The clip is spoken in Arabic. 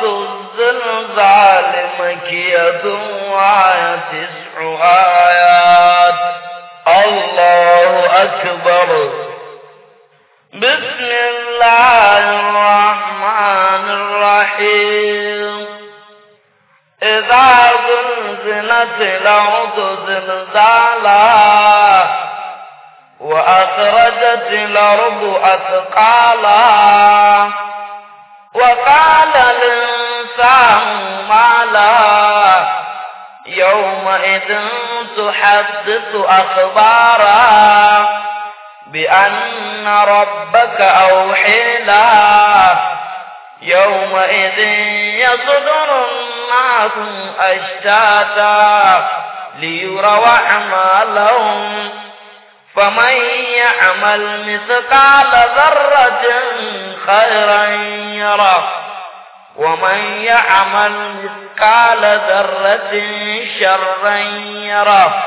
الزلزال مكية وهي 9 آيات. الله أكبر. بسم الله الرحمن الرحيم. إذا زلزلت الأرض زلزالها وأخرجت الأرض أثقالها وقال الإنسان ما لها يومئذ تحدث أخبارها بأن ربك أوحي لها يومئذ يصدر الناس أشتاتا ليروا أعمالهم فمن يعمل مثقال ذرة خيرا يره ومن يعمل مثقال ذرة شرا يره.